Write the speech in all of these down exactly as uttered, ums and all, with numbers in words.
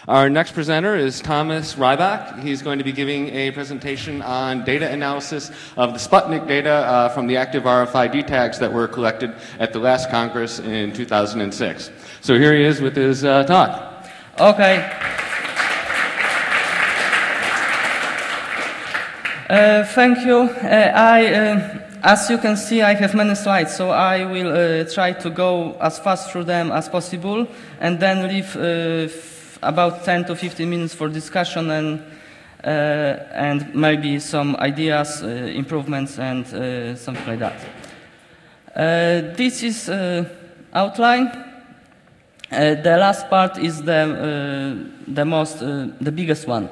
Our next presenter is Thomas Rybak. He's going to be giving a presentation on data analysis of the Sputnik data uh, from the active R F I D tags that were collected at the last Congress in two thousand six. So here he is with his uh, talk. Okay. Uh, thank you. Uh, I, uh, as you can see, I have many slides, so I will uh, try to go as fast through them as possible, and then leave uh, about ten to fifteen minutes for discussion and uh, and maybe some ideas, uh, improvements, and uh, something like that. Uh, this is uh, outline. Uh, the last part is the uh, the most uh, the biggest one.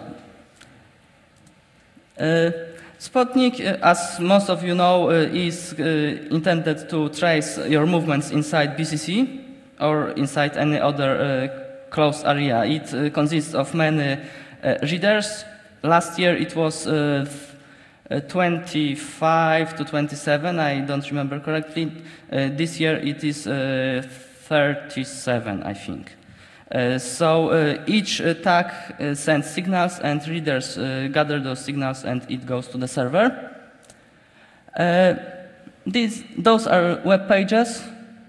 Uh, Sputnik, uh, as most of you know, uh, is uh, intended to trace your movements inside B C C or inside any other uh, closed area. It uh, consists of many uh, readers. Last year it was uh, uh, twenty-five to twenty-seven, I don't remember correctly. Uh, this year it is uh, thirty-seven, I think. Uh, so uh, each uh, tag uh, sends signals, and readers uh, gather those signals, and it goes to the server. Uh, these, those are web pages.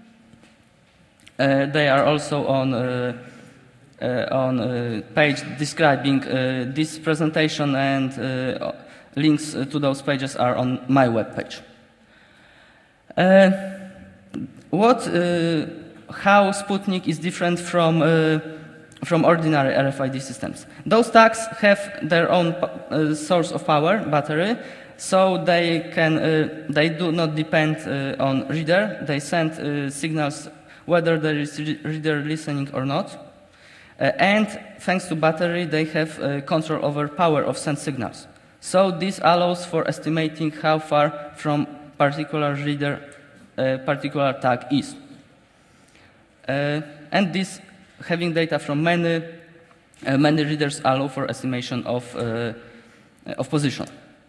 Uh, they are also on uh, uh, on a page describing uh, this presentation, and uh, links to those pages are on my web page. Uh, what? Uh, how Sputnik is different from uh, from ordinary R F I D systems. Those tags have their own uh, source of power, battery, so they can uh, they do not depend uh, on reader. They send uh, signals whether there is re reader listening or not. Uh, and thanks to battery, they have uh, control over power of sent signals. So this allows for estimating how far from particular reader a particular tag is. Uh, and this, having data from many, uh, many readers, allow for estimation of, uh, of position.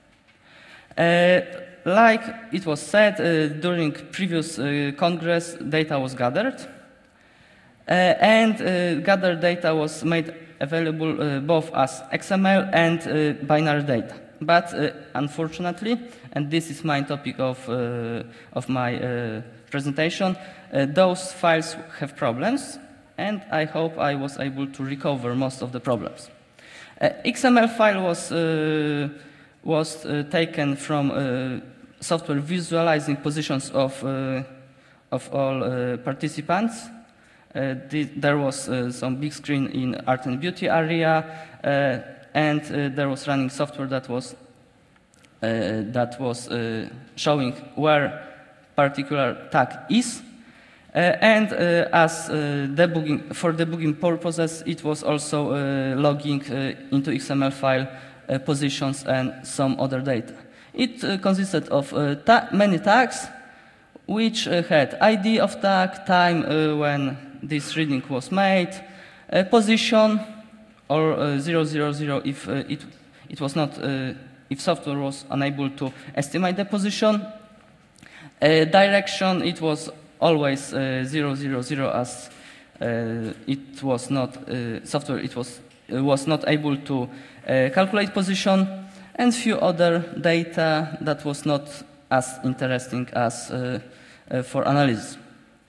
Uh, like it was said, uh, during previous uh, Congress, data was gathered. Uh, and uh, gathered data was made available uh, both as X M L and uh, binary data. But uh, unfortunately, and this is my topic of, uh, of my uh, presentation, uh, those files have problems, and I hope I was able to recover most of the problems. Uh, X M L file was, uh, was uh, taken from uh, software visualizing positions of, uh, of all uh, participants. Uh, the, there was uh, some big screen in art and beauty area, uh, and uh, there was running software that was uh, that was uh, showing where particular tag is, uh, and uh, as uh, debugging for debugging purposes, it was also uh, logging uh, into X M L file uh, positions and some other data. It uh, consisted of uh, ta many tags, which uh, had I D of tag, time uh, when this reading was made, uh, position, or uh, zero zero zero if uh, it it was not uh, if software was unable to estimate the position. Uh, direction, it was always uh, zero zero zero, as uh, it was not uh, software it was uh, was not able to uh, calculate position, and few other data that was not as interesting as uh, uh, for analysis.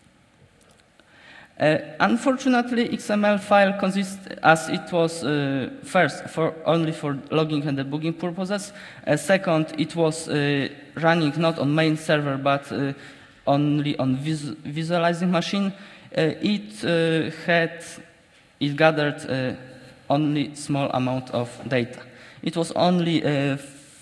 Uh, unfortunately, X M L file consists, as it was uh, first for only for logging and debugging purposes. Uh, second, it was uh, running not on main server but uh, only on vis visualizing machine. Uh, it uh, had it gathered uh, only small amount of data. It was only uh,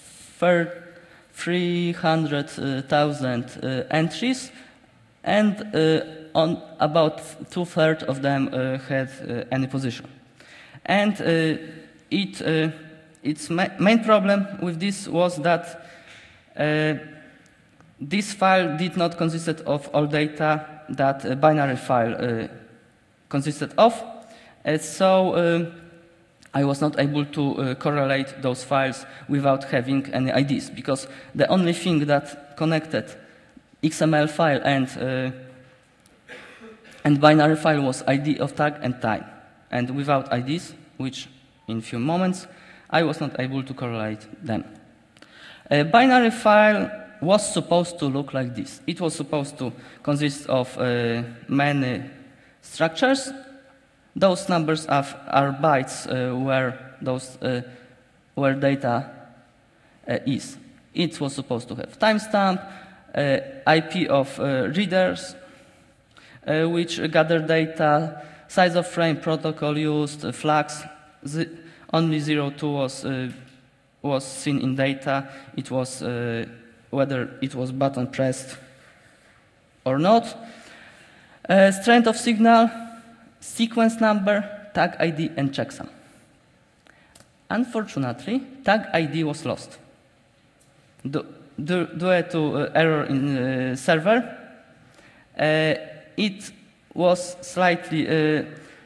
three hundred thousand uh, entries, and uh, on about two-thirds of them uh, had uh, any position. And uh, it, uh, its ma main problem with this was that uh, this file did not consist of all data that a binary file uh, consisted of. Uh, so uh, I was not able to uh, correlate those files without having any I Ds, because the only thing that connected X M L file and uh, and binary file was I D of tag and time. And without I Ds, which in few moments I was not able to correlate them. A binary file was supposed to look like this. It was supposed to consist of uh, many structures. Those numbers have, are bytes uh, where, those, uh, where data uh, is. It was supposed to have timestamp, uh, I P of uh, readers, uh, which gather data, size of frame, protocol used, uh, flags. The, only zero two was, uh, was seen in data. It was uh, whether it was button pressed or not. Uh, strength of signal, sequence number, tag I D, and checksum. Unfortunately, tag I D was lost due to uh, error in uh, server. Uh, it was slightly uh,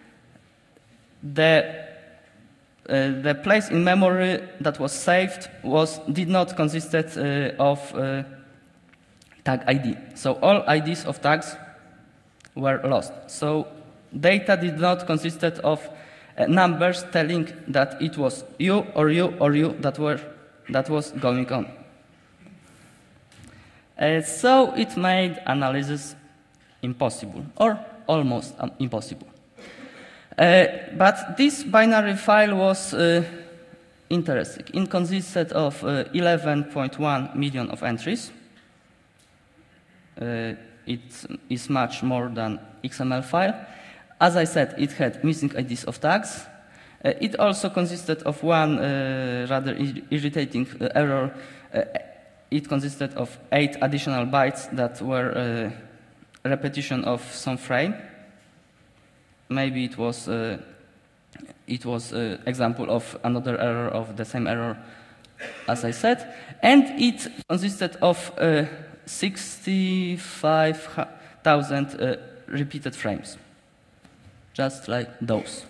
the uh, the place in memory that was saved was did not consisted uh, of uh, tag I D. So all I Ds of tags were lost. So data did not consisted of uh, numbers telling that it was you or you or you that were that was going on. Uh, so it made analysis impossible, or almost um, impossible. Uh, but this binary file was uh, interesting. It consisted of uh, eleven point one million of entries. Uh, it is much more than X M L file. As I said, it had missing I Ds of tags. Uh, it also consisted of one uh, rather ir irritating uh, error. Uh, it consisted of eight additional bytes that were uh, repetition of some frame. Maybe it was uh, it was an uh, example of another error of the same error as I said, and it consisted of uh, sixty-five thousand uh, repeated frames, just like those.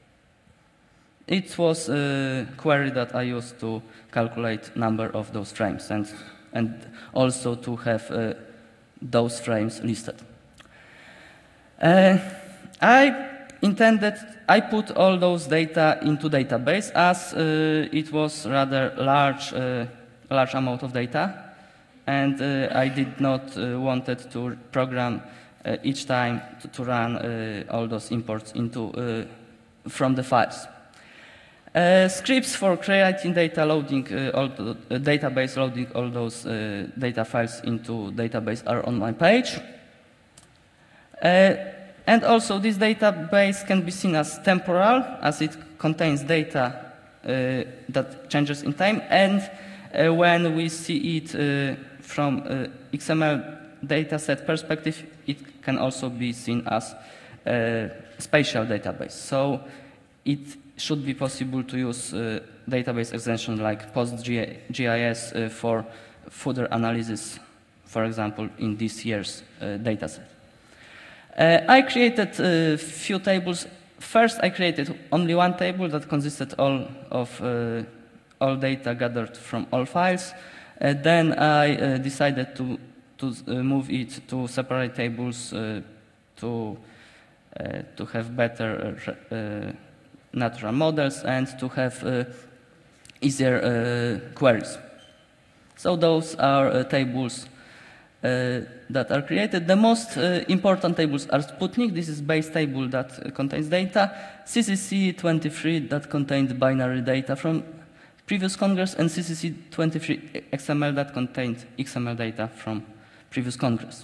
It was a query that I used to calculate number of those frames and, and also to have uh, those frames listed. Uh, I intended, I put all those data into database as uh, it was rather large, uh, large amount of data, and uh, I did not uh, wanted to program uh, each time to, to run uh, all those imports into uh, from the files. Uh, scripts for creating data, loading uh, all the uh, database, loading all those uh, data files into database are on my page. Uh, and also this database can be seen as temporal, as it contains data uh, that changes in time, and uh, when we see it uh, from uh, X M L dataset perspective, it can also be seen as a spatial database. So it should be possible to use uh, database extension like PostGIS uh, for further analysis, for example, in this year's uh, dataset. Uh, I created a few tables. First, I created only one table that consisted all of uh, all data gathered from all files. Uh, then I uh, decided to, to uh, move it to separate tables uh, to, uh, to have better uh, uh, natural models and to have uh, easier uh, queries. So those are uh, tables uh, that are created. The most uh, important tables are Sputnik. This is base table that uh, contains data. C C C twenty-three that contained binary data from previous Congress, and C C C twenty-three X M L that contained X M L data from previous Congress.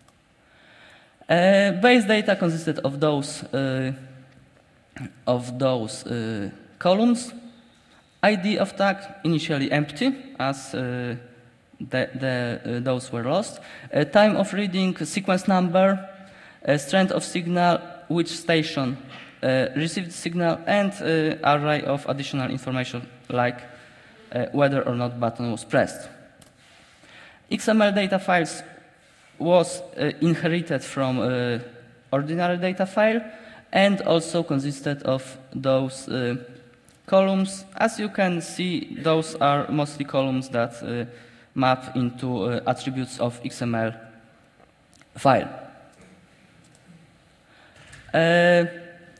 Uh, base data consisted of those uh, of those uh, columns. I D of tag initially empty, as uh, the, the, uh, those were lost. Uh, time of reading, sequence number, uh, strength of signal, which station uh, received signal, and uh, array of additional information like uh, whether or not button was pressed. X M L data files was uh, inherited from uh, ordinary data file, and also consisted of those uh, columns. As you can see, those are mostly columns that uh, map into uh, attributes of X M L file. Uh,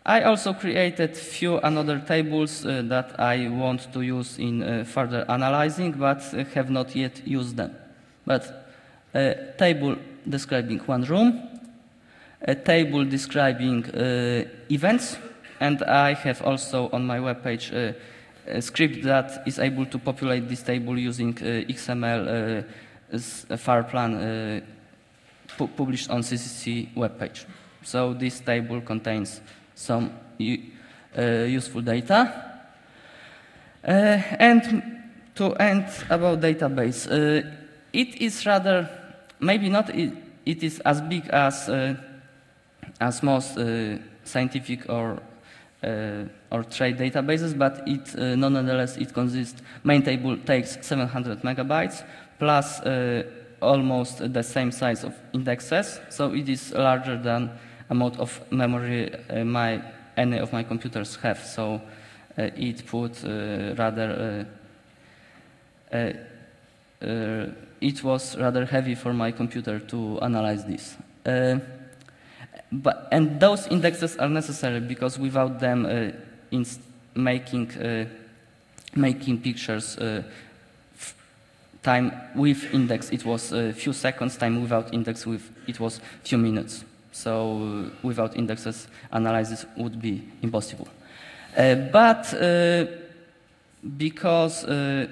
I also created few another tables uh, that I want to use in uh, further analyzing, but uh, have not yet used them. But a table describing one room, a table describing uh, events, and I have also on my webpage uh, a script that is able to populate this table using uh, X M L uh, as a FirePlan uh, pu published on C C C webpage. So this table contains some uh, useful data. Uh, and to end about database, uh, it is rather, maybe not it, it is as big as, uh, as most uh, scientific or Uh, or trade databases, but it uh, nonetheless it consists. Main table takes seven hundred megabytes plus uh, almost the same size of indexes, so it is larger than amount of memory uh, my any of my computers have. So uh, it put uh, rather uh, uh, uh, it was rather heavy for my computer to analyze this. Uh, But, and those indexes are necessary because without them, uh, in making uh, making pictures, uh, time with index it was a few seconds. Time without index with it was few minutes. So uh, without indexes, analysis would be impossible. Uh, but uh, because uh,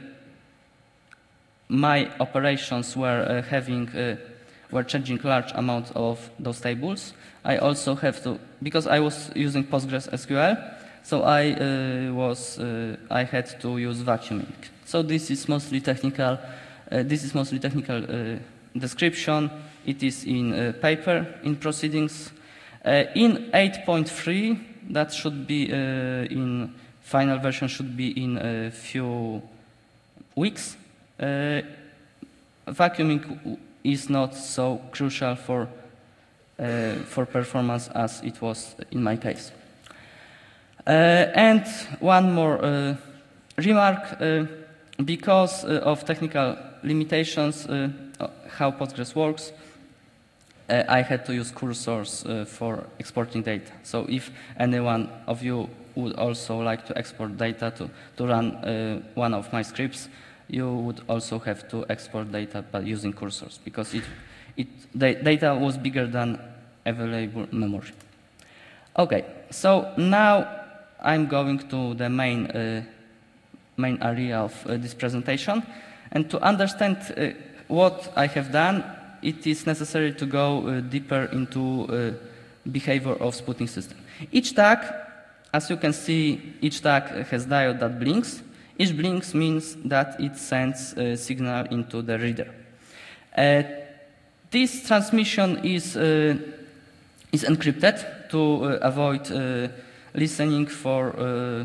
my operations were uh, having uh, were changing large amount of those tables, I also have to, because I was using PostgreSQL, so I uh, was uh, I had to use vacuuming. So this is mostly technical. Uh, this is mostly technical uh, description. It is in uh, paper in proceedings. Uh, in eight point three, that should be uh, in final version should be in a few weeks. Uh, vacuuming is not so crucial for uh, for performance as it was in my case. Uh, and one more uh, remark, uh, because uh, of technical limitations, uh, how Postgres works, uh, I had to use cursors uh, for exporting data. So if any one of you would also like to export data to, to run uh, one of my scripts, you would also have to export data by using cursors, because it, it, the data was bigger than available memory. Okay, so now I'm going to the main, uh, main area of uh, this presentation. And to understand uh, what I have done, it is necessary to go uh, deeper into uh, behavior of Sputnik system. Each tag, as you can see, each tag has diode that blinks. Each blinks means that it sends a signal into the reader. Uh, this transmission is, uh, is encrypted to uh, avoid uh, listening for, uh,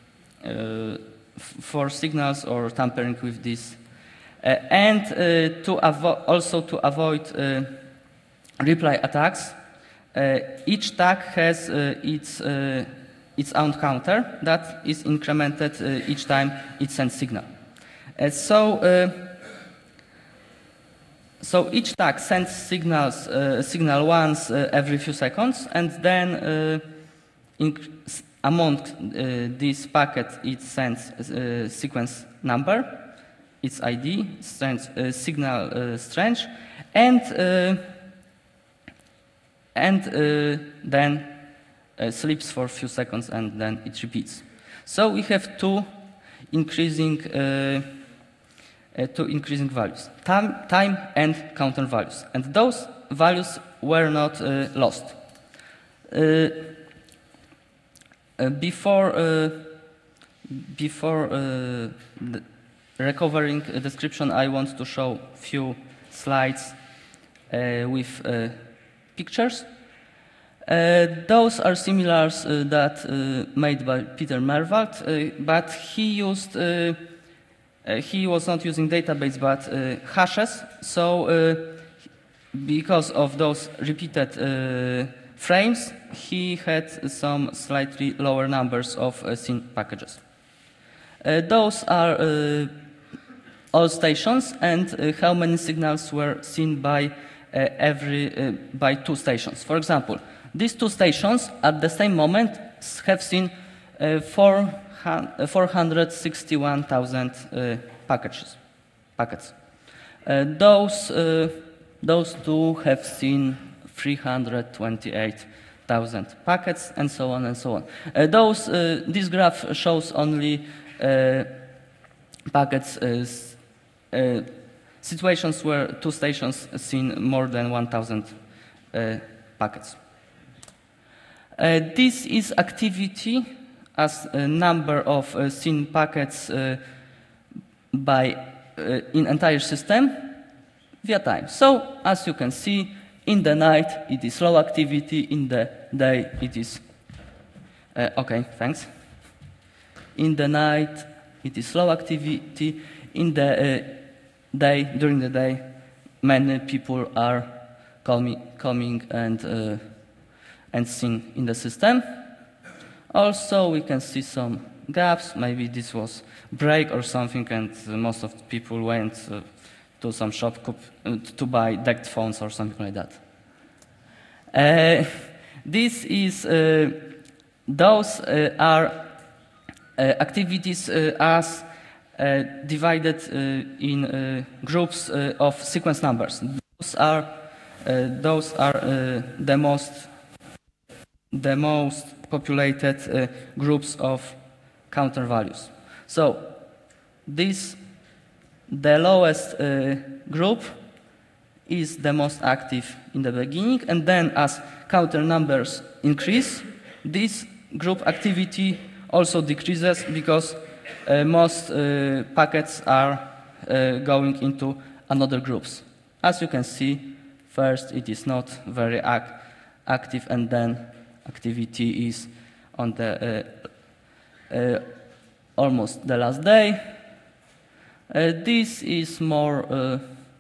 uh, for signals or tampering with this. Uh, and uh, to also to avoid uh, reply attacks, uh, each tag has uh, its, uh, its own counter that is incremented uh, each time it sends signal. Uh, so, uh, so each tag sends signals, uh, signal once uh, every few seconds, and then uh, in, among uh, this packet it sends a sequence number, its I D, strange, uh, signal uh, strange, and uh, and uh, then uh, sleeps for a few seconds, and then it repeats. So we have two increasing uh, uh, two increasing values: time, time and counter values, and those values were not uh, lost. Uh, uh, before uh, before uh, the recovering a description, I want to show few slides uh, with uh, pictures. Uh, those are similars uh, that uh, made by Peter Merwald, uh, but he used uh, uh, he was not using database but uh, hashes. So uh, because of those repeated uh, frames, he had some slightly lower numbers of uh, scene packages. Uh, those are uh, all stations, and uh, how many signals were seen by uh, every uh, by two stations. For example, these two stations at the same moment have seen uh, four hundred sixty-one thousand uh, packages, packets. Uh, those, uh, those two have seen three hundred twenty-eight thousand packets, and so on and so on. Uh, those, uh, this graph shows only uh, packets, uh, uh, situations where two stations seen more than one thousand uh, packets. Uh, this is activity as a number of uh, seen packets uh, by uh, in entire system via time. So, as you can see, in the night it is low activity, in the day it is uh, okay, thanks. In the night it is low activity, in the uh, day, during the day, many people are coming, coming and uh, and seen in the system. Also, we can see some gaps. Maybe this was break or something, and uh, most of the people went uh, to some shop uh, to buy decked phones or something like that. Uh, this is uh, those uh, are uh, activities uh, as uh, divided uh, in uh, groups uh, of sequence numbers. Those are uh, those are uh, the most the most populated uh, groups of counter values. So this, the lowest uh, group is the most active in the beginning, and then as counter numbers increase, this group activity also decreases because uh, most uh, packets are uh, going into another groups. As you can see, first it is not very ac active, and then activity is on the uh, uh, almost the last day. Uh, this is more uh,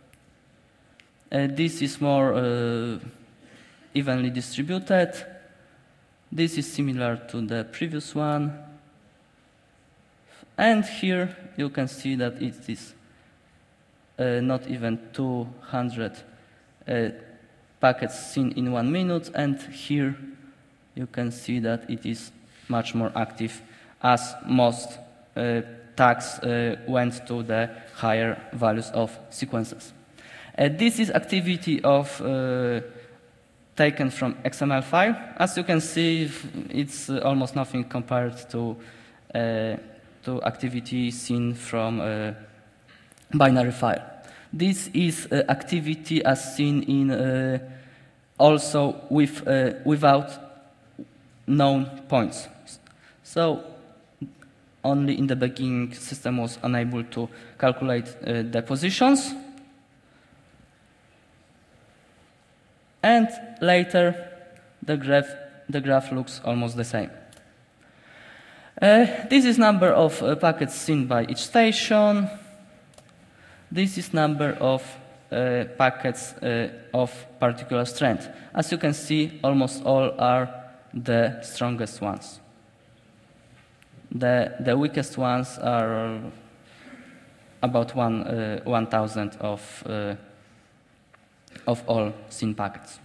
uh, this is more uh, evenly distributed. This is similar to the previous one, and here you can see that it is uh, not even two hundred uh, packets seen in one minute, and here you can see that it is much more active as most uh, tags uh, went to the higher values of sequences. Uh, this is activity of uh, taken from X M L file. As you can see, it's uh, almost nothing compared to uh, to activity seen from a binary file. This is uh, activity as seen in uh, also with uh, without known points. So only in the beginning system was unable to calculate uh, the positions, and later the graph, the graph looks almost the same. Uh, this is number of uh, packets seen by each station. This is number of uh, packets uh, of particular strength. As you can see, almost all are the strongest ones. The, the weakest ones are about one, uh, one thousand of, uh, of all seen packets.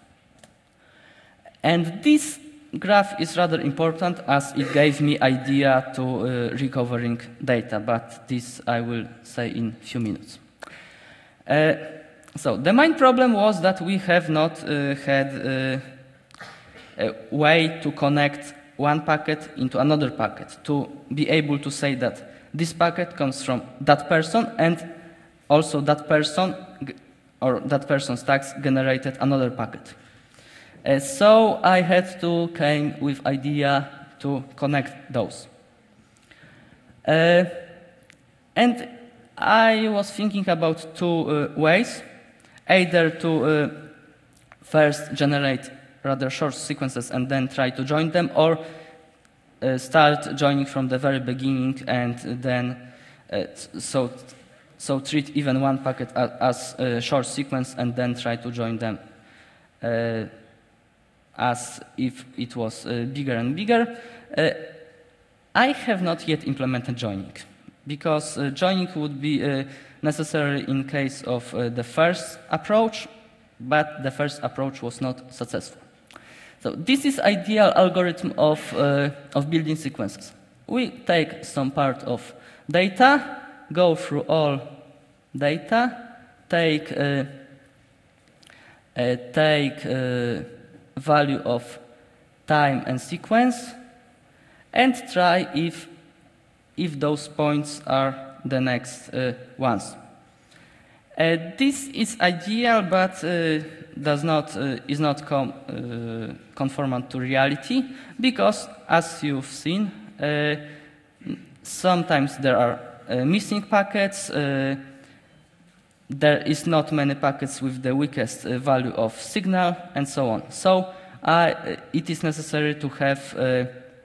And this graph is rather important as it gave me idea to uh, recovering data, but this I will say in a few minutes. Uh, so the main problem was that we have not uh, had uh, a way to connect one packet into another packet, to be able to say that this packet comes from that person, and also that person or that person's tags generated another packet. Uh, so I had to came with idea to connect those. Uh, and I was thinking about two uh, ways, either to uh, first generate rather short sequences and then try to join them, or uh, start joining from the very beginning and then uh, so, so treat even one packet as, as a short sequence and then try to join them uh, as if it was uh, bigger and bigger. Uh, I have not yet implemented joining, because uh, joining would be uh, necessary in case of uh, the first approach, but the first approach was not successful. So this is ideal algorithm of, uh, of building sequences. We take some part of data, go through all data, take, uh, uh, take uh, value of time and sequence, and try if, if those points are the next uh, ones. Uh, this is ideal, but uh, does not, uh, is not com uh, conformant to reality, because as you've seen, uh, sometimes there are uh, missing packets, uh, there is not many packets with the weakest uh, value of signal, and so on. So uh, it is necessary to have uh,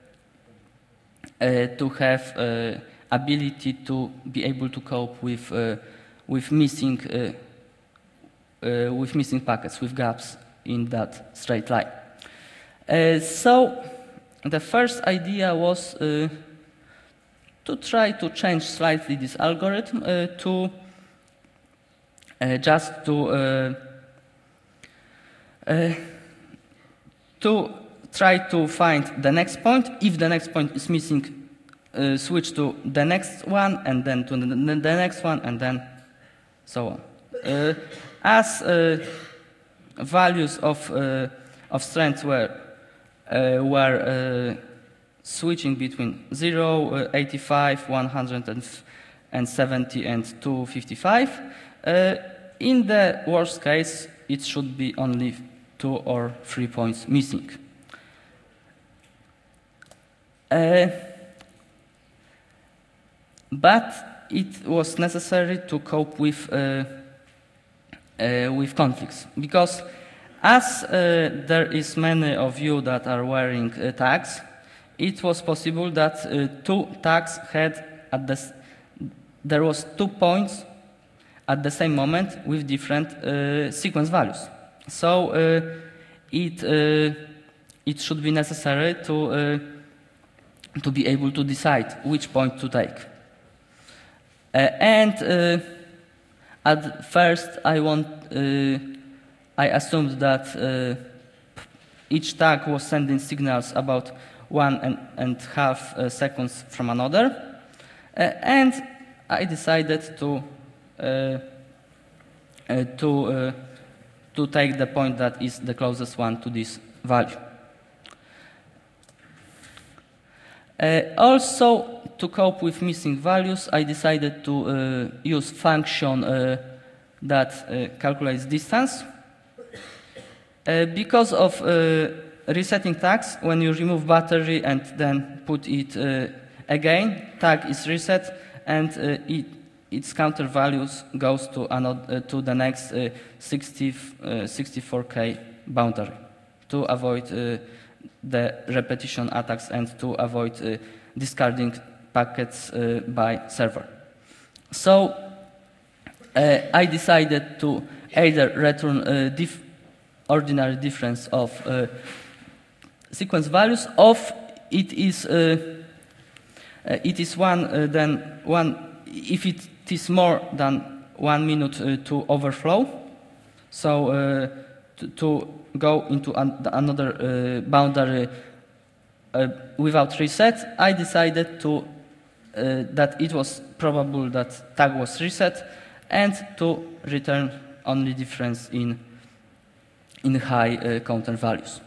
uh, to have uh, ability to be able to cope with uh, with missing uh, uh, with missing packets, with gaps in that straight line. Uh, so the first idea was uh, to try to change slightly this algorithm uh, to uh, just to uh, uh, to try to find the next point. If the next point is missing, uh, switch to the next one, and then to the, the next one, and then so on. Uh, as uh, values of uh, of strength were uh, were uh, switching between zero, uh, eighty-five, one hundred seventy, and two fifty-five, uh, in the worst case, it should be only two or three points missing. Uh, but it was necessary to cope with uh, uh, with conflicts, because as uh, there is many of you that are wearing uh, tags, it was possible that uh, two tags had at the there was two points at the same moment with different uh, sequence values. So uh, it uh, it should be necessary to uh, to be able to decide which point to take. Uh, and uh, at first, I want uh, I assumed that uh, each tag was sending signals about one and, and half uh, seconds from another, uh, and I decided to uh, uh, to uh, to take the point that is the closest one to this value. Uh, also, to cope with missing values, I decided to uh, use function uh, that uh, calculates distance. Uh, because of uh, resetting tags, when you remove battery and then put it uh, again, tag is reset, and uh, it, its counter values goes to, another, uh, to the next uh, sixty, uh, sixty-four K boundary to avoid uh, the repetition attacks and to avoid uh, discarding packets uh, by server. So uh, I decided to either return a dif ordinary difference of uh, sequence values, of it is uh, uh, it is one uh, then one if it is more than one minute uh, to overflow. So uh, to, to go into an, another uh, boundary uh, without reset, I decided to uh, that it was probable that tag was reset, and to return only difference in in high uh, counter values.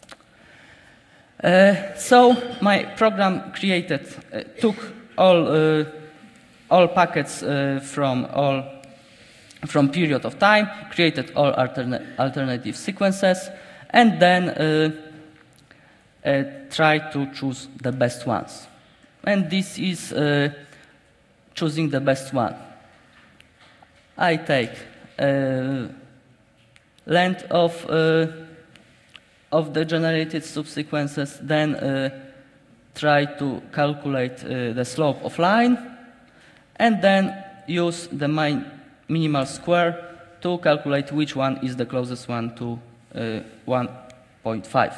Uh, so my program created uh, took all uh, all packets uh, from all from period of time, created all alterna alternative sequences, and then uh, uh, try to choose the best ones. And this is uh, choosing the best one. I take uh, length of uh, of the generated subsequences, then uh, try to calculate uh, the slope of line, and then use the min minimal square to calculate which one is the closest one to uh, one point five.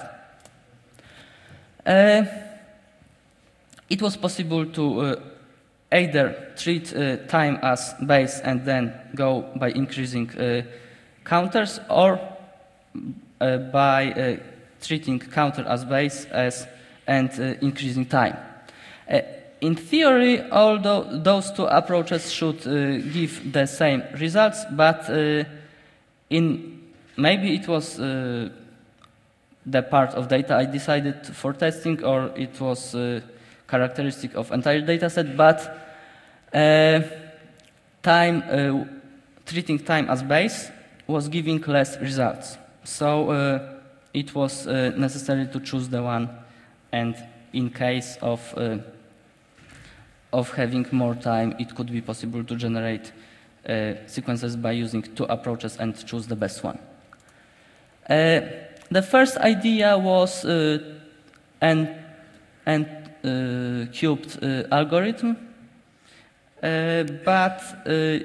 Uh, it was possible to uh, either treat uh, time as base and then go by increasing uh, counters, or uh, by uh, treating counter as base as, and uh, increasing time. Uh, in theory, although those two approaches should uh, give the same results, but uh, in maybe it was uh, the part of data I decided for testing, or it was uh, characteristic of entire data set, but uh, time, uh, treating time as base was giving less results. So uh, it was uh, necessary to choose the one, and in case of, uh, of having more time, it could be possible to generate uh, sequences by using two approaches and choose the best one. Uh, the first idea was uh, an, an uh, cubed uh, algorithm, uh, but uh,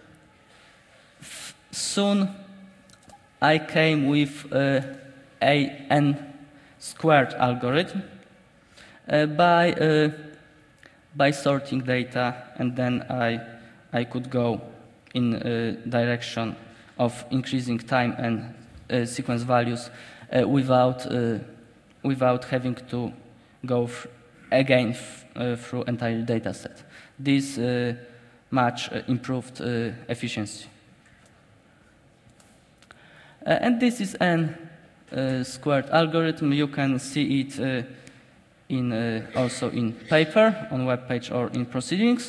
soon I came with uh, a n squared algorithm uh, by uh, by sorting data, and then I I could go in a direction of increasing time and uh, sequence values uh, without uh, without having to go again f uh, through entire data set. This uh, much uh, improved uh, efficiency. Uh, and this is an uh, squared algorithm. You can see it uh, in, uh, also in paper, on web page, or in proceedings.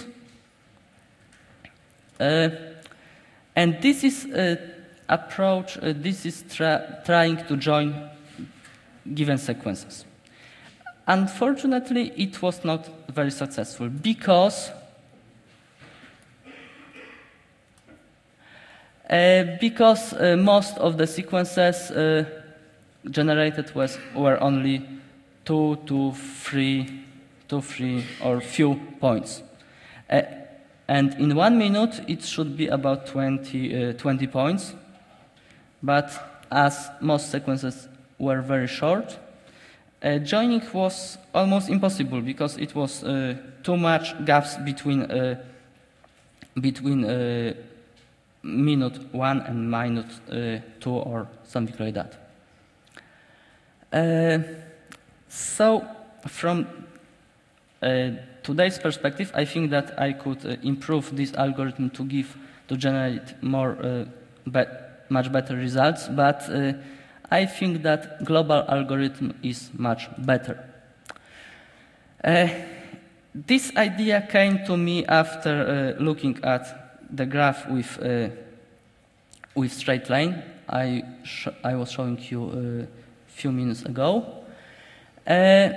Uh, and this is an approach, uh, this is tra trying to join given sequences. Unfortunately, it was not very successful because Uh, because uh, most of the sequences uh, generated was, were only two to three, two, three, or few points. Uh, and in one minute, it should be about twenty, uh, twenty points. But as most sequences were very short, uh, joining was almost impossible because it was uh, too much gaps between uh, between uh, minute one and minute uh, two, or something like that. Uh, so from uh, today's perspective, I think that I could uh, improve this algorithm to give, to generate more, uh, be much better results, but uh, I think that global algorithm is much better. Uh, this idea came to me after uh, looking at the graph with uh, with straight line I sh I was showing you a few minutes ago. Uh,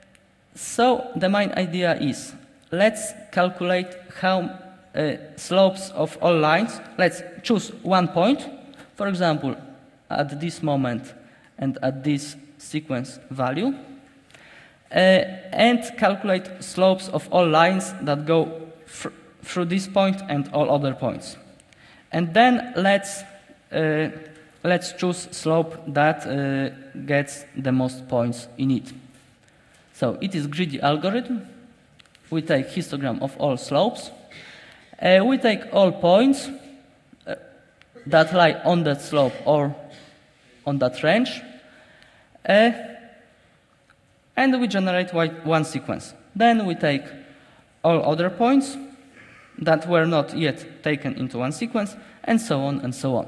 so the main idea is, let's calculate how uh, slopes of all lines. Let's choose one point, for example, at this moment and at this sequence value, uh, and calculate slopes of all lines that go through this point and all other points. And then let's, uh, let's choose slope that uh, gets the most points in it. So it is greedy algorithm. We take histogram of all slopes. Uh, we take all points uh, that lie on that slope or on that range. Uh, and we generate one sequence. Then we take all other points that were not yet taken into one sequence, and so on and so on.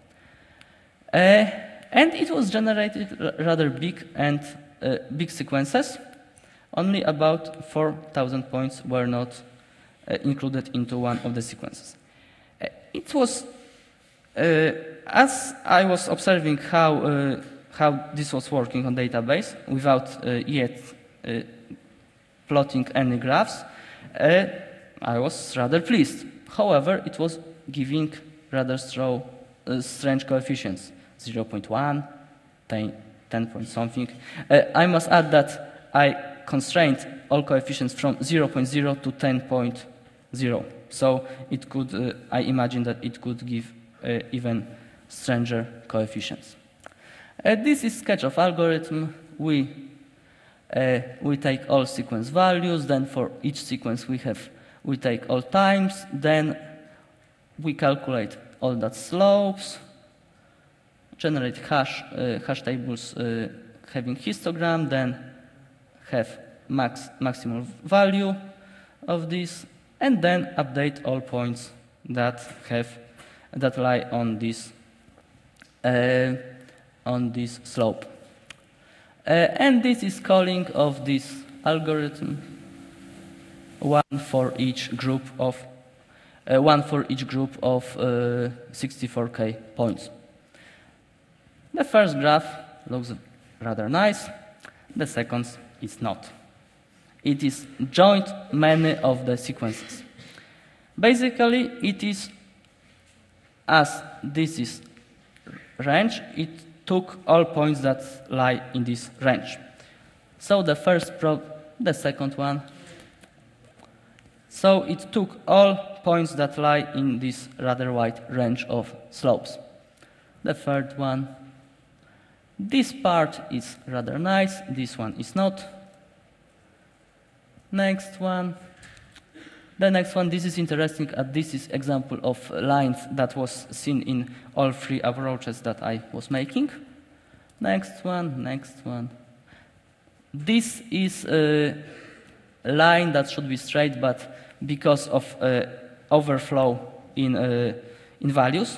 Uh, and it was generated rather big and uh, big sequences. Only about four thousand points were not uh, included into one of the sequences. Uh, it was, uh, as I was observing how, uh, how this was working on database without uh, yet uh, plotting any graphs, uh, I was rather pleased. However, it was giving rather straw, uh, strange coefficients, zero point one, ten, ten point something. Uh, I must add that I constrained all coefficients from zero point zero to ten point zero. So it could, uh, I imagine that it could give uh, even stranger coefficients. Uh, this is sketch of algorithm. We, uh, we take all sequence values, then for each sequence we have We take all times, then we calculate all that slopes, generate hash, uh, hash tables, uh, having histogram, then have max maximal value of this, and then update all points that have that lie on this uh, on this slope. Uh, and this is calling of this algorithm one for each group of uh, one for each group of uh, sixty-four K points. The first graph looks rather nice. The second is not. It is joined many of the sequences. Basically, it is, as this is range, it took all points that lie in this range. So the first probe, the second one. So it took all points that lie in this rather wide range of slopes. The third one. This part is rather nice, this one is not. Next one. The next one, this is interesting, as this is example of lines that was seen in all three approaches that I was making. Next one, next one. This is a line that should be straight, but because of uh, overflow in, uh, in values.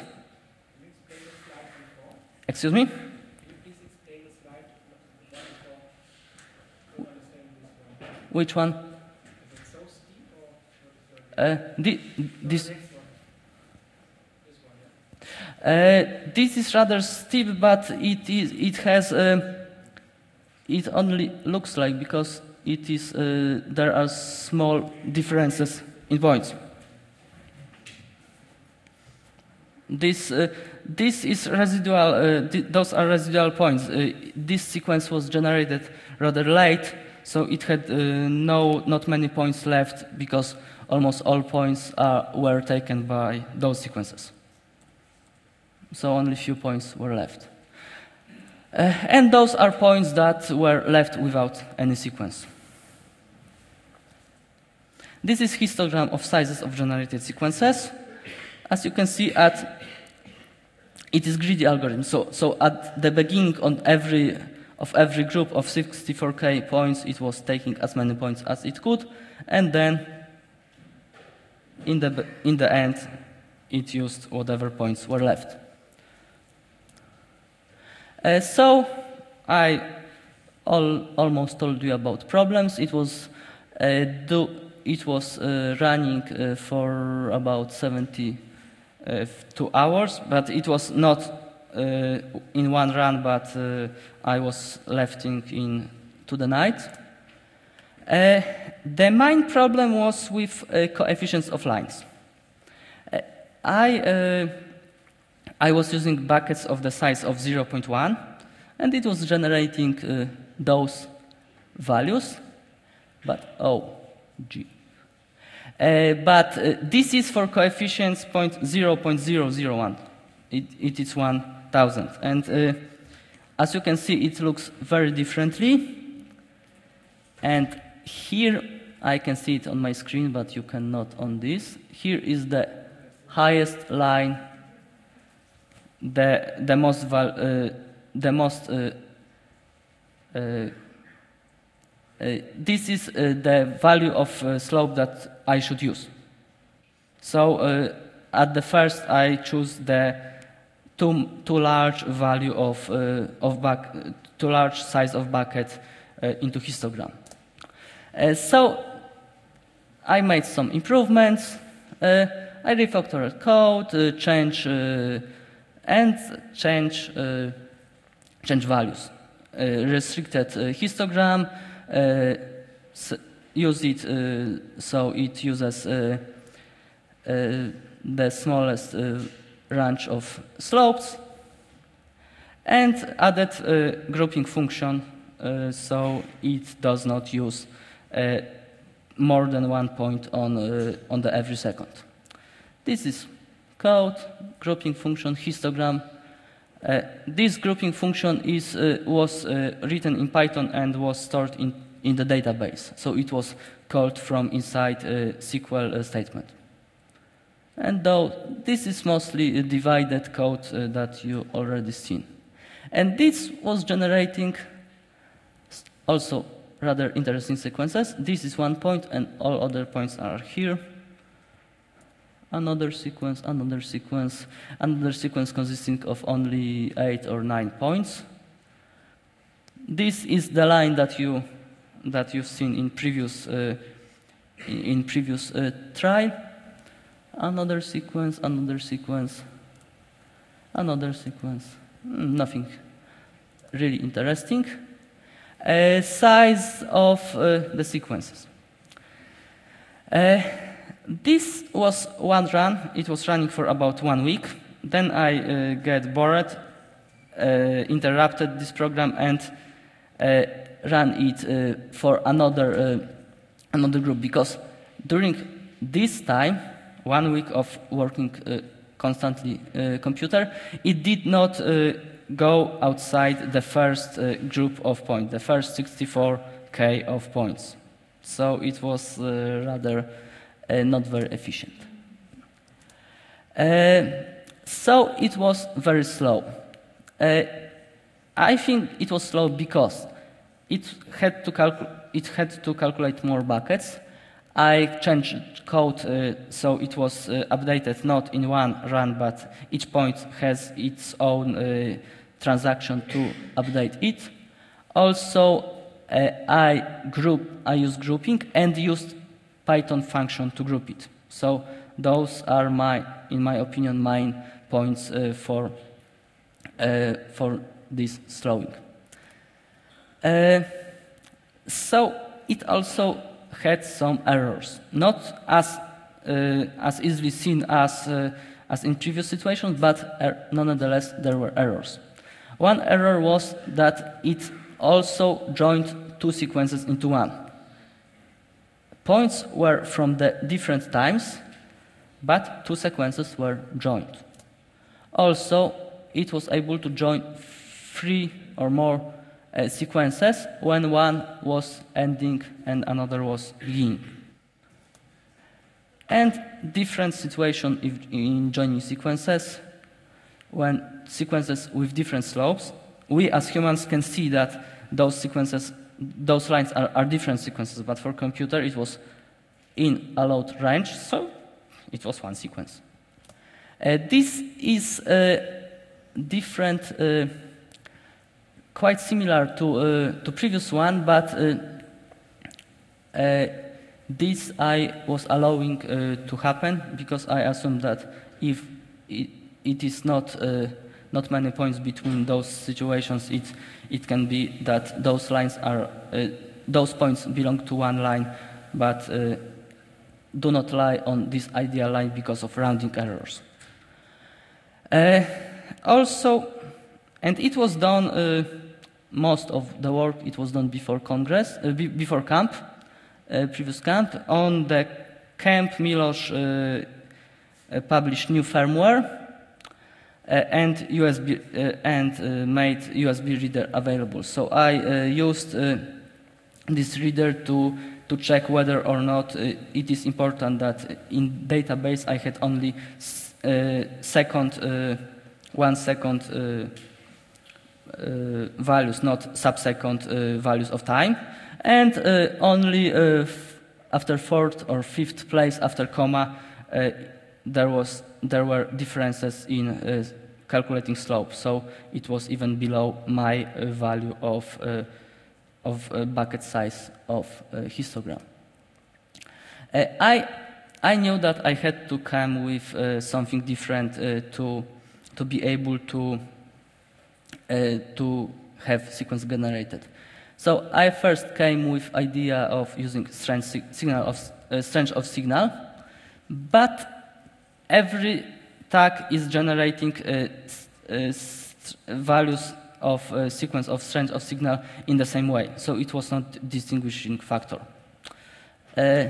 Excuse me? Which one? Uh, the, this, uh, this is rather steep, but it is it has uh, it only looks like because it is uh, there are small differences in points. This uh, this is residual. Uh, th those are residual points. Uh, this sequence was generated rather late, so it had uh, no not many points left because almost all points are, were taken by those sequences. So only few points were left. Uh, and those are points that were left without any sequence. This is histogram of sizes of generated sequences. As you can see, at it is greedy algorithm. So, so at the beginning on every, of every group of sixty-four K points, it was taking as many points as it could, and then In the, in the end, it used whatever points were left. Uh, so I all, almost told you about problems. It was, uh, do, it was uh, running uh, for about seventy-two hours, but it was not uh, in one run, but uh, I was lefting in to the night. Uh, the main problem was with uh, coefficients of lines. Uh, I, uh, I was using buckets of the size of zero point one, and it was generating uh, those values, but oh, gee. Uh, but uh, this is for coefficients zero point zero zero one. It, it is one thousand. And uh, as you can see, it looks very differently. And here, I can see it on my screen, but you cannot on this. Here is the highest line, the the most val, uh, the most. Uh, uh, uh, this is uh, the value of uh, slope that I should use. So uh, at the first, I choose the too too large value of uh, of back, too large size of bucket uh, into histogram. Uh, so I made some improvements. Uh, I refactored code, uh, change uh, and change uh, change values. Uh, restricted uh, histogram. Uh, use it uh, so it uses uh, uh, the smallest uh, range of slopes, and added a grouping function uh, so it does not use Uh, more than one point on, uh, on the every second. This is code, grouping function, histogram. Uh, this grouping function is, uh, was uh, written in Python and was stored in, in the database. So it was called from inside a S Q L uh, statement. And though this is mostly a divided code uh, that you already seen. And this was generating also rather interesting sequences. This is one point, and all other points are here. Another sequence, another sequence, another sequence consisting of only eight or nine points. This is the line that you that you've seen in previous uh, in previous uh, trial. Another sequence, another sequence, another sequence. Nothing really interesting. Uh, size of uh, the sequences. Uh, This was one run. It was running for about one week. Then I uh, get bored, uh, interrupted this program, and uh, ran it uh, for another uh, another group, because during this time, one week of working uh, constantly uh, computer, it did not uh, go outside the first uh, group of points, the first sixty-four K of points. So it was uh, rather Uh, not very efficient. Uh, so it was very slow. Uh, I think it was slow because it had to it had to calculate more buckets. I changed code uh, so it was uh, updated not in one run, but each point has its own uh, transaction to update it. Also, uh, I group I used grouping and used Python function to group it. So those are my, in my opinion, main points uh, for uh, for this slowing. Uh, so it also had some errors, not as uh, as easily seen as uh, as in previous situations, but er nonetheless there were errors. One error was that it also joined two sequences into one. Points were from the different times, but two sequences were joined. Also, it was able to join three or more uh, sequences when one was ending and another was beginning. And different situation if in joining sequences, when sequences with different slopes, we as humans can see that those sequences Those lines are, are different sequences, but for computer it was in allowed range, so it was one sequence. Uh, this is uh, different, uh, quite similar to uh, to previous one, but uh, uh, this I was allowing uh, to happen because I assumed that if it, it is not uh, not many points between those situations, it, it can be that those lines are, uh, those points belong to one line, but uh, do not lie on this ideal line because of rounding errors. Uh, also, and it was done, uh, most of the work, it was done before Congress, uh, be before camp, uh, previous camp. On the camp, Miloš uh, uh, published new firmware, Uh, and U S B uh, and uh, made U S B reader available. So I uh, used uh, this reader to to check whether or not uh, it is important that in database I had only uh, second uh, one second uh, uh, values, not sub-second uh, values of time, and uh, only uh, after fourth or fifth place after comma uh, there was there were differences in uh, calculating slope, so it was even below my uh, value of uh, of uh, bucket size of uh, histogram. Uh, I I knew that I had to come with uh, something different uh, to to be able to uh, to have sequence generated. So I first came with idea of using strength sig signal of uh, strength of signal, but every tag is generating uh, uh, values of uh, sequence of strength of signal in the same way. So it was not distinguishing factor. Uh,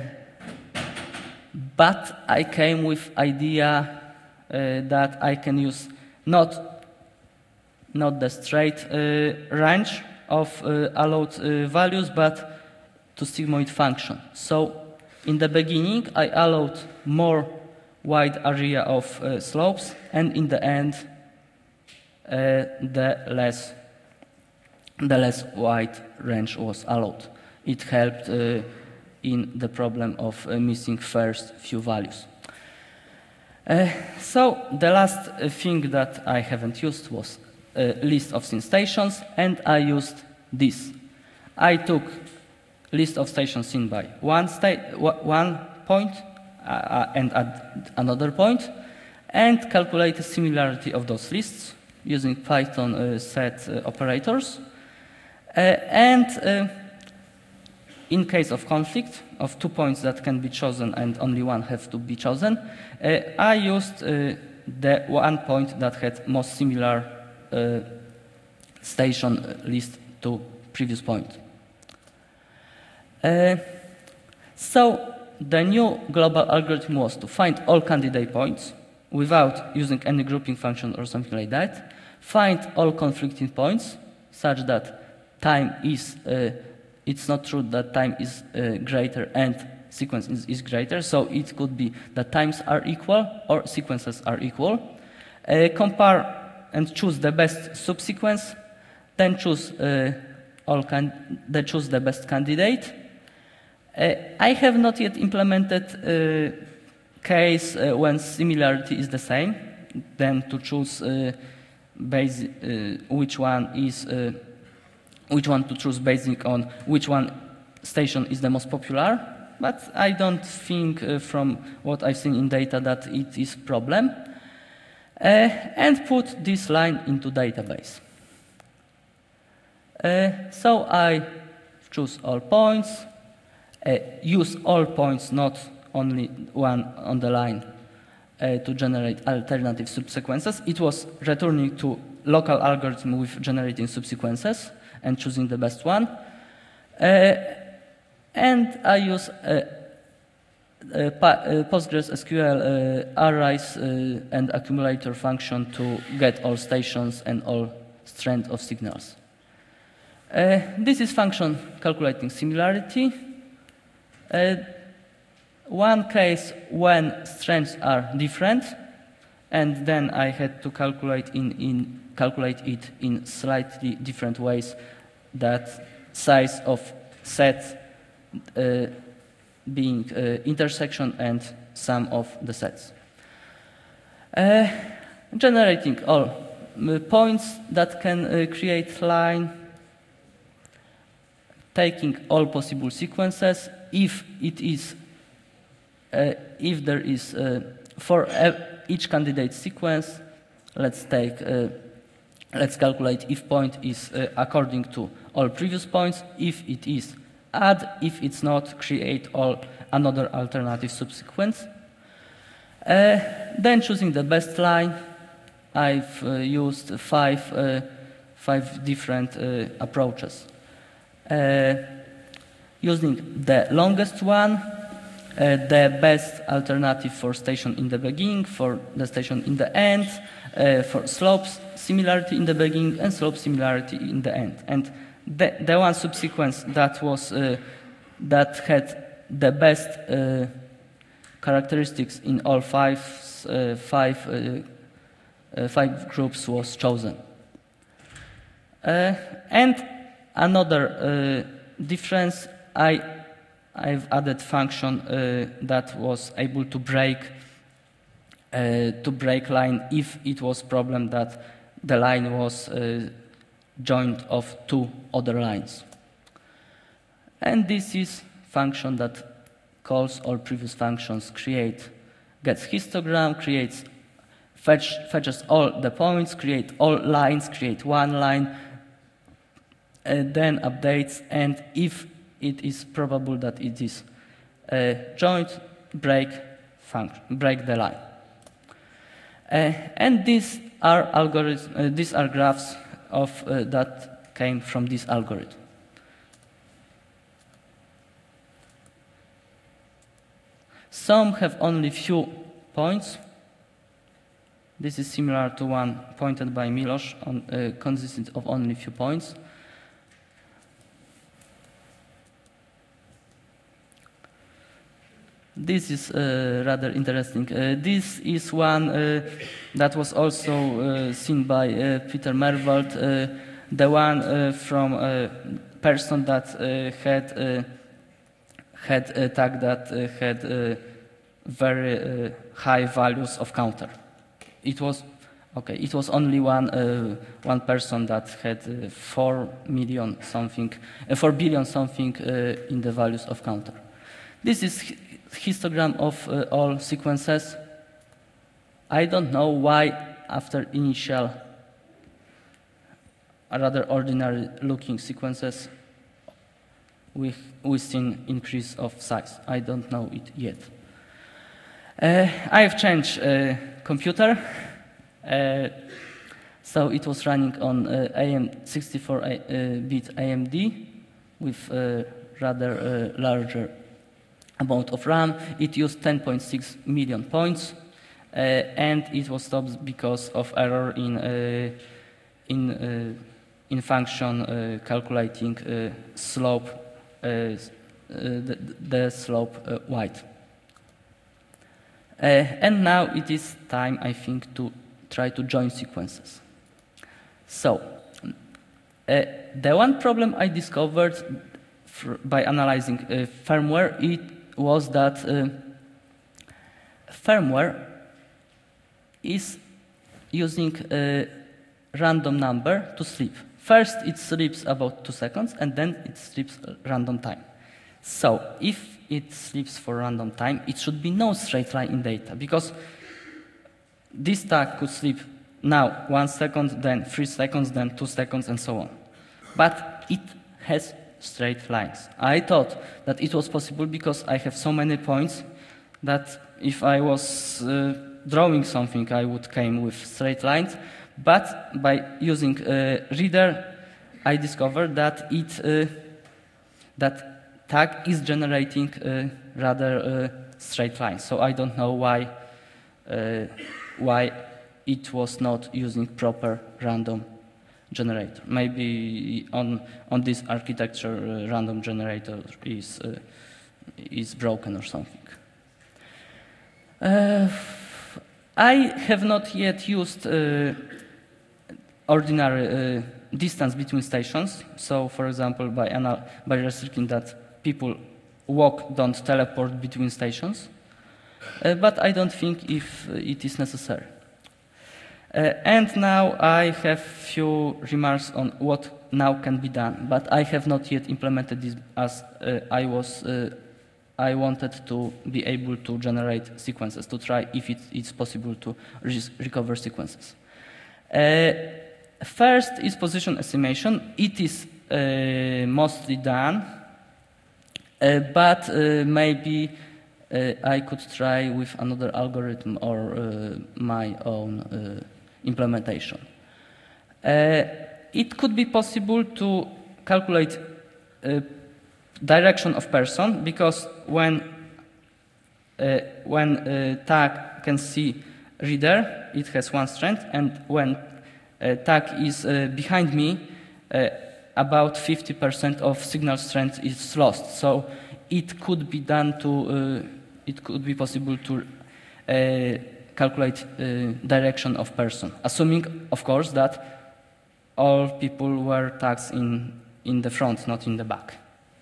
but I came with idea uh, that I can use not not the straight uh, range of uh, allowed uh, values, but to sigmoid function. So in the beginning, I allowed more wide area of uh, slopes, and in the end, uh, the less the less wide range was allowed. It helped uh, in the problem of uh, missing first few values. Uh, so the last uh, thing that I haven't used was a list of scene stations, and I used this. I took list of stations seen by one, sta one point uh, and at another point, and calculate the similarity of those lists using Python uh, set uh, operators. Uh, and uh, in case of conflict of two points that can be chosen and only one have to be chosen, uh, I used uh, the one point that had most similar uh, station list to previous point. Uh, so the new global algorithm was to find all candidate points without using any grouping function or something like that, find all conflicting points such that time is, uh, it's not true that time is uh, greater and sequence is, is greater, so it could be that times are equal or sequences are equal. Uh, compare and choose the best subsequence, then choose uh, all can then choose the best candidate. Uh, I have not yet implemented uh, case uh, when similarity is the same, then to choose uh, base, uh, which one is uh, which one to choose based on which one station is the most popular. But I don't think uh, from what I've seen in data that it is a problem. Uh, and put this line into database. Uh, so I choose all points, uh, use all points, not only one on the line, uh, to generate alternative subsequences. It was returning to local algorithm with generating subsequences and choosing the best one. Uh, and I use uh, uh, uh, PostgreSQL uh, arrays uh, and accumulator function to get all stations and all strength of signals. Uh, this is function calculating similarity. Uh, one case when strengths are different, and then I had to calculate in, in calculate it in slightly different ways, that size of set uh, being uh, intersection and sum of the sets. Uh, generating all uh, points that can uh, create line, taking all possible sequences. If it is, uh, if there is uh, for each candidate sequence, let's take, uh, let's calculate if point is uh, according to all previous points. If it is, add. If it's not, create all another alternative subsequence. Uh, then choosing the best line, I've uh, used five, uh, five different uh, approaches. Uh, using the longest one, uh, the best alternative for station in the beginning, for the station in the end, uh, for slopes similarity in the beginning and slope similarity in the end. And the, the one subsequence that was uh, that had the best uh, characteristics in all five uh, five uh, uh, five groups was chosen. Uh, and another uh, difference, I I've added function uh, that was able to break uh, to break line if it was problem that the line was uh, joined of two other lines. And this is function that calls all previous functions, create, gets histogram, creates, fetch, fetches all the points, create all lines, create one line, uh, then updates, and if it is probable that it is uh, joined, break function, break the line. Uh, and these are algorithms, uh, these are graphs of uh, that came from this algorithm. Some have only few points. This is similar to one pointed by Miloš, on, uh, consisting of only few points. This is uh, rather interesting. Uh, this is one uh, that was also uh, seen by uh, Peter Merwald, uh, the one uh, from a person that uh, had uh, had a tag that uh, had uh, very uh, high values of counter. It was okay. It was only one uh, one person that had uh, four million something, uh, four billion something uh, in the values of counter. This is histogram of uh, all sequences. I don't know why after initial, rather ordinary looking sequences, we we seen increase of size. I don't know it yet. Uh, I have changed uh, computer, uh, so it was running on uh, A M sixty-four bit A M D with a rather uh, larger amount of RAM. It used ten point six million points, uh, and it was stopped because of error in uh, in uh, in function uh, calculating uh, slope, uh, uh, the, the slope uh, white. Uh, and now it is time, I think, to try to join sequences. So, uh, the one problem I discovered by analyzing uh, firmware, it was that uh, firmware is using a random number to sleep. First, it sleeps about two seconds, and then it sleeps random time. So, if it sleeps for random time, it should be no straight line in data, because this tag could sleep now one second, then three seconds, then two seconds, and so on. But it has straight lines. I thought that it was possible because I have so many points that if I was uh, drawing something, I would come with straight lines. But by using a reader, I discovered that it uh, that tag is generating uh, rather uh, straight lines. So I don't know why uh, why it was not using proper random generator. Maybe on on this architecture, uh, random generator is uh, is broken or something. Uh, I have not yet used uh, ordinary uh, distance between stations. So, for example, by by restricting that people walk, don't teleport between stations. Uh, but I don't think if uh, it is necessary. Uh, and now I have few remarks on what now can be done, but I have not yet implemented this as uh, I was. Uh, I wanted to be able to generate sequences to try if it, it's possible to re recover sequences. Uh, first is position estimation. It is uh, mostly done, uh, but uh, maybe uh, I could try with another algorithm or uh, my own uh, implementation. Uh, it could be possible to calculate uh, direction of person, because when uh, when uh, tag can see reader, it has one strength, and when uh, tag is uh, behind me, uh, about fifty percent of signal strength is lost. So it could be done to uh, it could be possible to uh, calculate uh, direction of person, assuming, of course, that all people were tags in in the front, not in the back.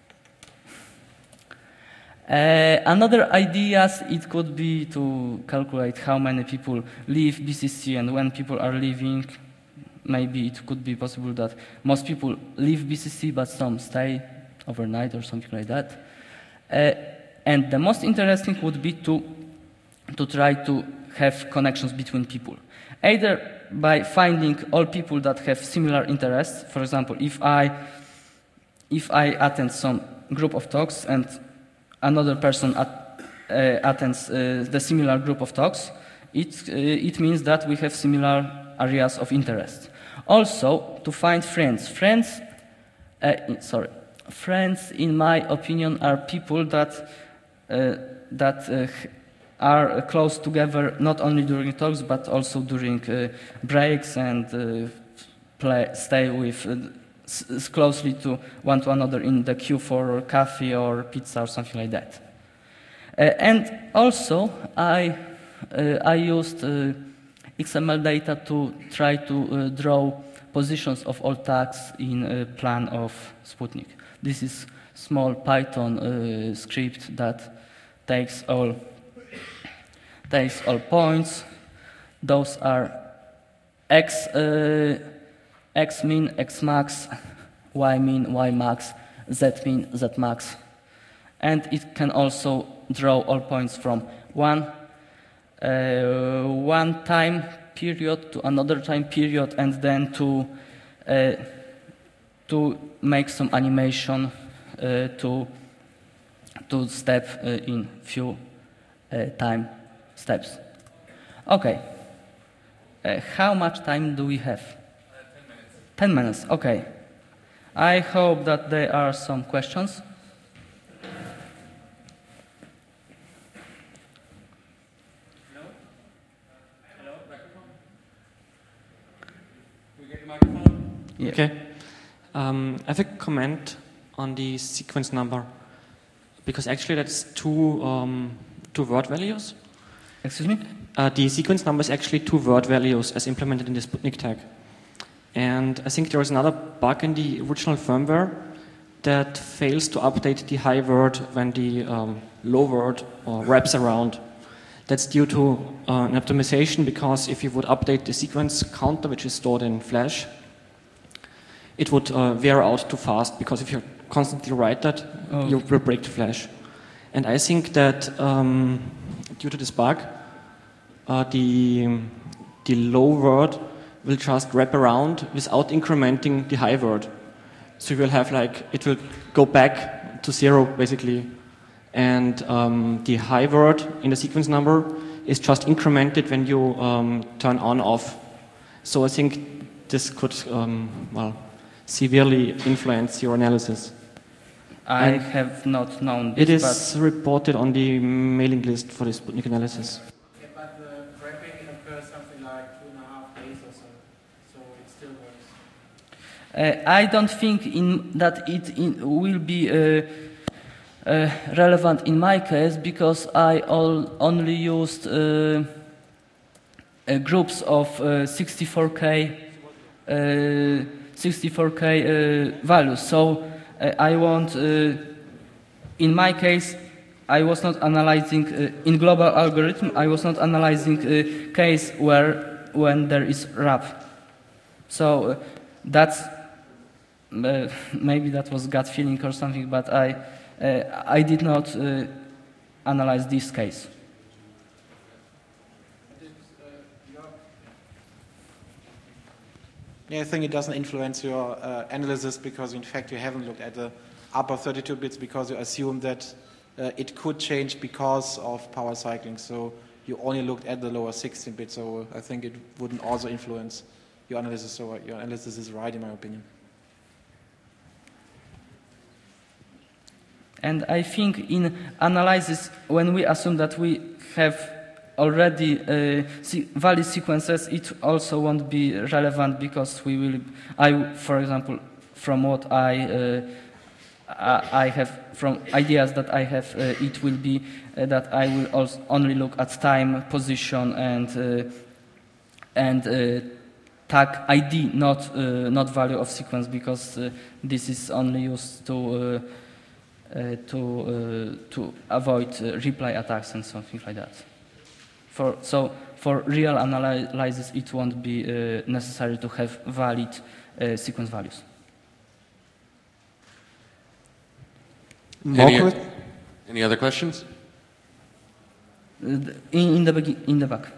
Uh, another ideas, it could be to calculate how many people leave B C C, and when people are leaving, maybe it could be possible that most people leave B C C, but some stay overnight or something like that. Uh, and the most interesting would be to, to try to have connections between people, either by finding all people that have similar interests. For example, if I, if I attend some group of talks and another person at, uh, attends uh, the similar group of talks, it, uh, it means that we have similar areas of interest. Also, to find friends. Friends, uh, sorry, friends, in my opinion, are people that, uh, that uh, are close together not only during talks, but also during uh, breaks, and uh, play, stay with uh, s closely to one to another in the queue for coffee or pizza or something like that. Uh, and also, I, uh, I used uh, X M L data to try to uh, draw positions of all tags in a plan of Sputnik. This is small Python uh, script that takes all takes all points. Those are x uh, x min, x max, y min, y max, z min, z max, and it can also draw all points from one uh, one time period to another time period, and then to uh, to make some animation uh, to to step uh, in few uh, time steps. Okay. Uh, how much time do we have? Uh, ten minutes. Ten minutes. Okay. I hope that there are some questions. Hello? Hello? Microphone? Can we get your microphone? Yeah. Okay. Um, I have a comment on the sequence number, because actually that's two um, two word values. Excuse me? Uh, the sequence number is actually two word values as implemented in the Sputnik tag. And I think there is another bug in the original firmware that fails to update the high word when the um, low word uh, wraps around. That's due to uh, an optimization, because if you would update the sequence counter, which is stored in Flash, it would uh, wear out too fast, because if you constantly write that, Oh. you will break the Flash. And I think that um, due to this bug, uh, the, the low word will just wrap around without incrementing the high word. So you will have like, it will go back to zero basically. And um, the high word in the sequence number is just incremented when you um, turn on off. So I think this could, um, well, severely influence your analysis. I And have not known this, It is reported on the mailing list for the Sputnik analysis. Yeah, but the wrapping occurs something like two and a half days or so, so it still works. Uh, I don't think in, that it in, will be uh, uh, relevant in my case, because I all, only used uh, uh, groups of uh, sixty-four K uh, sixty-four K uh, values. So uh, I want, uh, in my case, I was not analyzing uh, in global algorithm. I was not analyzing a case where when there is wrap. So uh, that's uh, maybe that was gut feeling or something, but I uh, I did not uh, analyze this case. Yeah, I think it doesn't influence your uh, analysis, because in fact you haven't looked at the upper thirty-two bits, because you assume that uh, it could change because of power cycling. So you only looked at the lower sixteen bits. So I think it wouldn't also influence your analysis. So your analysis is right, in my opinion. And I think in analysis, when we assume that we have already uh, se valid sequences, it also won't be relevant, because we will, I, for example, from what I, uh, I I have, from ideas that I have, uh, it will be uh, that I will also only look at time, position, and uh, and uh, tag I D, not uh, not value of sequence, because uh, this is only used to uh, uh, to uh, to avoid uh, replay attacks and something like that. For, so for real analysis, it won't be uh, necessary to have valid uh, sequence values. Any, any other questions? Uh, in, in the begin, in the back.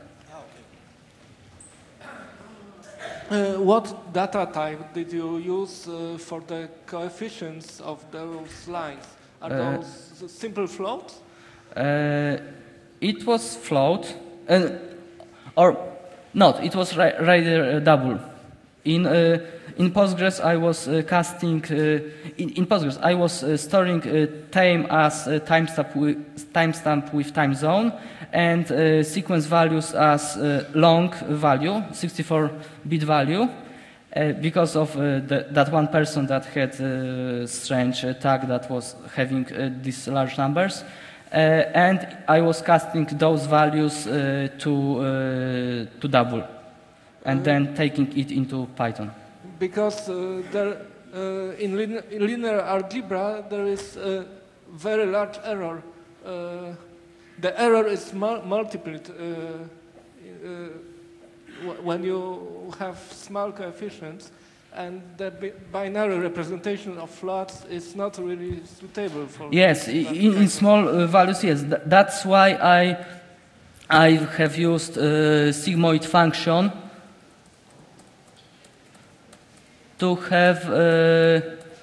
Uh, what data type did you use uh, for the coefficients of those lines? Are Uh, those simple floats? Uh, it was float, uh, or not, it was ra rather uh, double. In, uh, in Postgres, I was uh, casting, uh, in, in Postgres, I was uh, storing uh, time as uh, timestamp with, timestamp with time zone, and uh, sequence values as uh, long value, sixty-four bit value, uh, because of uh, the, that one person that had a strange uh, tag that was having uh, these large numbers. Uh, and I was casting those values uh, to, uh, to double, and then taking it into Python. because uh, there, uh, in, lin in linear algebra there is a very large error. Uh, the error is mul multiplied uh, uh, when you have small coefficients, and the bi binary representation of floods is not really suitable for. Yes, in, in small uh, values, yes. Th that's why I I have used uh, sigmoid function to have uh,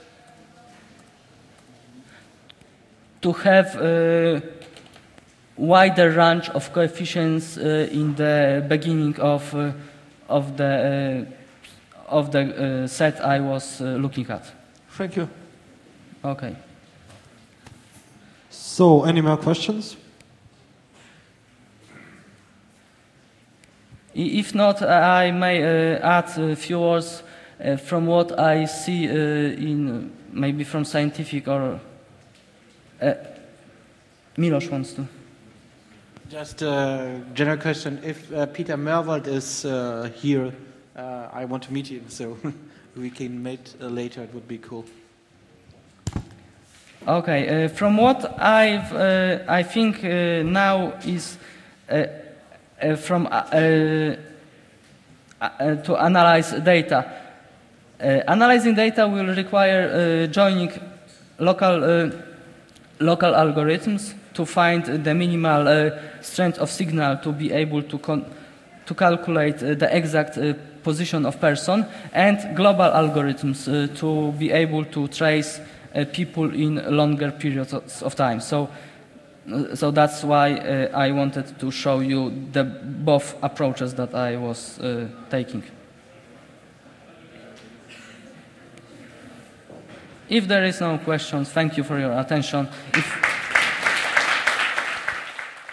to have a wider range of coefficients uh, in the beginning of uh, of the uh, of the uh, set I was uh, looking at. Thank you. Okay. So, any more questions? If not, I may uh, add a few words uh, from what I see uh, in uh, maybe from scientific or uh, Milos wants to. Just a general question. If uh, Peter Merwald is uh, here, uh, I want to meet him, so we can meet uh, later. It would be cool. Okay. Uh, from what I've, uh, I think uh, now is uh, uh, from uh, uh, uh, to analyze data. Uh, analyzing data will require uh, joining local uh, local algorithms to find the minimal uh, strength of signal to be able to con to calculate uh, the exact uh, position of person, and global algorithms uh, to be able to trace uh, people in longer periods of time. So, uh, so that's why uh, I wanted to show you the both approaches that I was uh, taking. If there is no questions, thank you for your attention. If